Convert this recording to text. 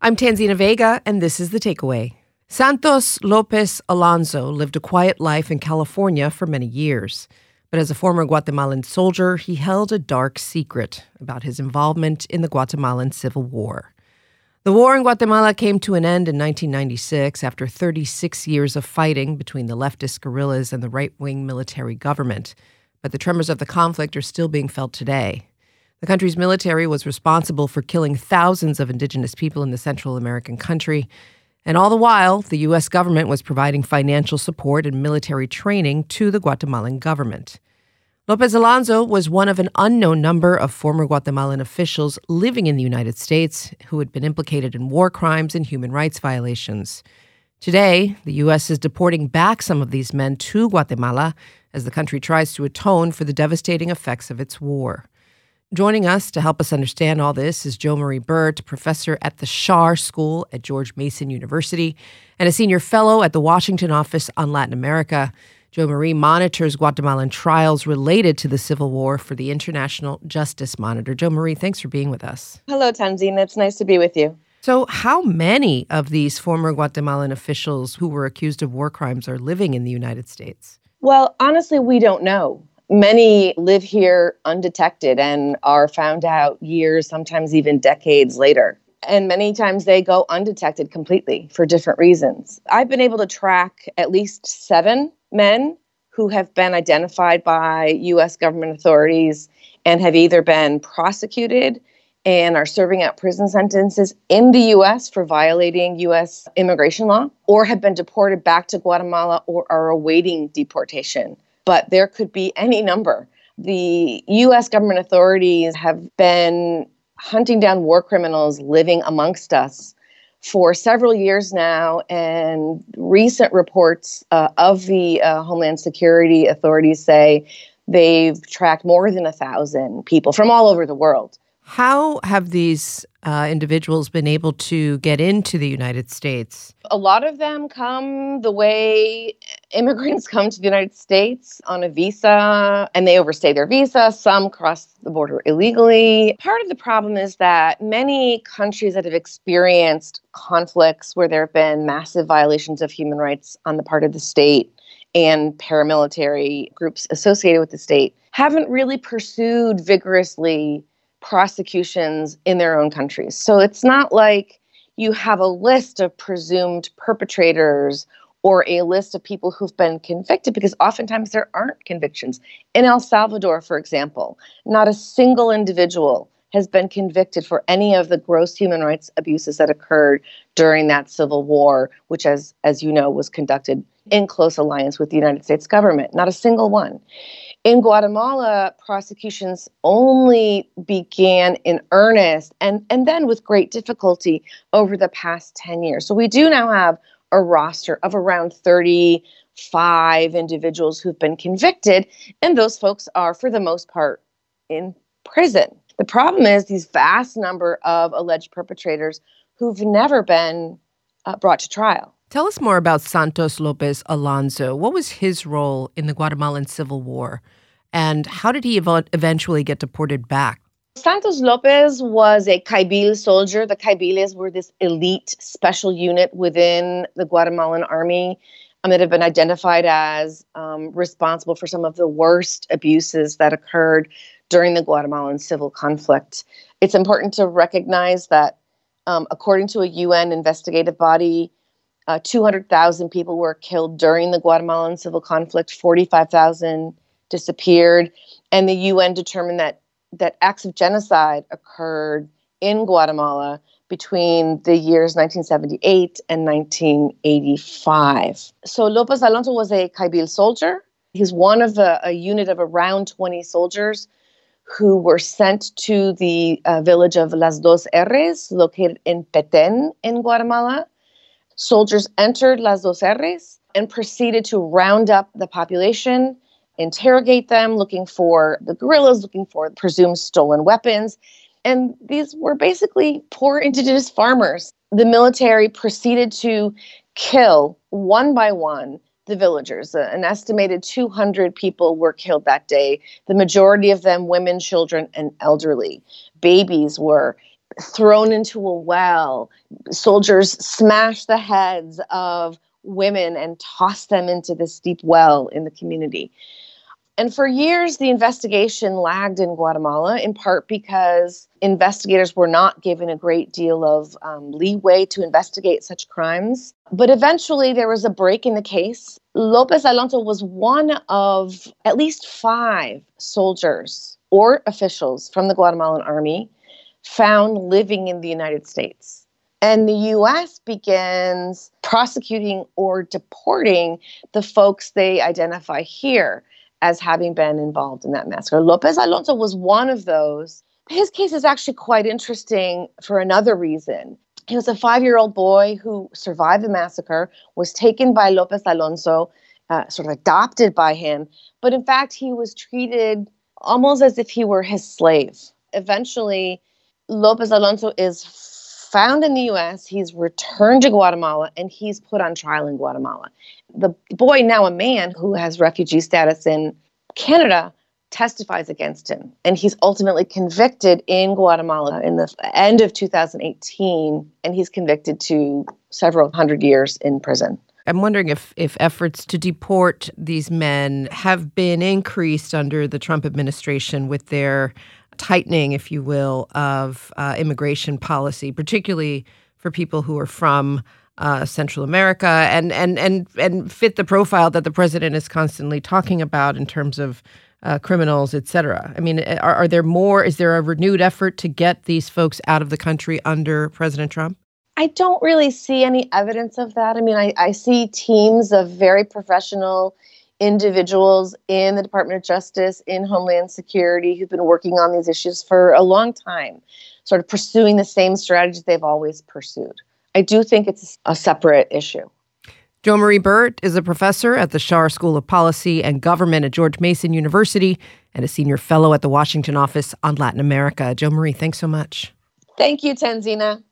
I'm Tanzina Vega, and this is The Takeaway. Santos Lopez Alonso lived a quiet life in California for many years. But as a former Guatemalan soldier, he held a dark secret about his involvement in the Guatemalan Civil War. The war in Guatemala came to an end in 1996 after 36 years of fighting between the leftist guerrillas and the right-wing military government. But the tremors of the conflict are still being felt today. The country's military was responsible for killing thousands of indigenous people in the Central American country. And all the while, the U.S. government was providing financial support and military training to the Guatemalan government. Lopez Alonso was one of an unknown number of former Guatemalan officials living in the United States who had been implicated in war crimes and human rights violations. Today, the U.S. is deporting back some of these men to Guatemala as the country tries to atone for the devastating effects of its war. Joining us to help us understand all this is Jo Marie Burt, professor at the Schar School at George Mason University and a senior fellow at the Washington Office on Latin America. Jo Marie monitors Guatemalan trials related to the Civil War for the International Justice Monitor. Jo Marie, thanks for being with us. Hello, Tanzina. It's nice to be with you. So how many of these former Guatemalan officials who were accused of war crimes are living in the United States? Well, honestly, we don't know. Many live here undetected and are found out years, sometimes even decades later. And many times they go undetected completely for different reasons. I've been able to track at least 7 men who have been identified by U.S. government authorities and have either been prosecuted and are serving out prison sentences in the U.S. for violating U.S. immigration law, or have been deported back to Guatemala or are awaiting deportation. But there could be any number. The U.S. government authorities have been hunting down war criminals living amongst us for several years now, and recent reports of the Homeland Security authorities say they've tracked more than 1,000 people from all over the world. How have these individuals been able to get into the United States? A lot of them come the way immigrants come to the United States on a visa, and they overstay their visa. Some cross the border illegally. Part of the problem is that many countries that have experienced conflicts where there have been massive violations of human rights on the part of the state and paramilitary groups associated with the state haven't really pursued vigorously prosecutions in their own countries. So it's not like you have a list of presumed perpetrators or a list of people who've been convicted, because oftentimes there aren't convictions. In El Salvador, for example, not a single individual has been convicted for any of the gross human rights abuses that occurred during that civil war, which, as you know, was conducted in close alliance with the United States government. Not a single one. In Guatemala, prosecutions only began in earnest and then with great difficulty over the past 10 years. So we do now have a roster of around 35 individuals who've been convicted, and those folks are, for the most part, in prison. The problem is these vast number of alleged perpetrators who've never been brought to trial. Tell us more about Santos Lopez Alonso. What was his role in the Guatemalan Civil War, and how did he eventually get deported back? Santos Lopez was a Caibil soldier. The Caibiles were this elite special unit within the Guatemalan army that have been identified as responsible for some of the worst abuses that occurred during the Guatemalan civil conflict. It's important to recognize that according to a UN investigative body, 200,000 people were killed during the Guatemalan civil conflict, 45,000 disappeared, and the UN determined that acts of genocide occurred in Guatemala between the years 1978 and 1985. So Lopez Alonso was a Caibil soldier. He's one of a unit of around 20 soldiers who were sent to the village of Las Dos R's, located in Petén in Guatemala. Soldiers entered Las Dos R's and proceeded to round up the population, interrogate them, looking for the guerrillas, looking for presumed stolen weapons. And these were basically poor indigenous farmers. The military proceeded to kill one by one the villagers. An estimated 200 people were killed that day, the majority of them women, children, and elderly. Babies were thrown into a well. Soldiers smashed the heads of women and tossed them into this deep well in the community. And for years, the investigation lagged in Guatemala, in part because investigators were not given a great deal of leeway to investigate such crimes. But eventually, there was a break in the case. Lopez Alonso was one of at least 5 soldiers or officials from the Guatemalan army found living in the United States. And the U.S. begins prosecuting or deporting the folks they identify here as having been involved in that massacre. Lopez Alonso was one of those. His case is actually quite interesting for another reason. He was a 5-year-old boy who survived the massacre, was taken by Lopez Alonso, sort of adopted by him. But in fact, he was treated almost as if he were his slave. Eventually, Lopez Alonso is found in the U.S., he's returned to Guatemala, and he's put on trial in Guatemala. The boy, now a man who has refugee status in Canada, testifies against him. And he's ultimately convicted in Guatemala in the end of 2018, and he's convicted to several hundred years in prison. I'm wondering if efforts to deport these men have been increased under the Trump administration with their tightening, if you will, of immigration policy, particularly for people who are from Central America and fit the profile that the president is constantly talking about in terms of criminals, et cetera. I mean, are there more? Is there a renewed effort to get these folks out of the country under President Trump? I don't really see any evidence of that. I mean, I see teams of very professional individuals in the Department of Justice, in Homeland Security, who've been working on these issues for a long time, sort of pursuing the same strategies they've always pursued. I do think it's a separate issue. Jo Marie Burt is a professor at the Schar School of Policy and Government at George Mason University and a senior fellow at the Washington office on Latin America. Jo Marie, thanks so much. Thank you, Tanzina.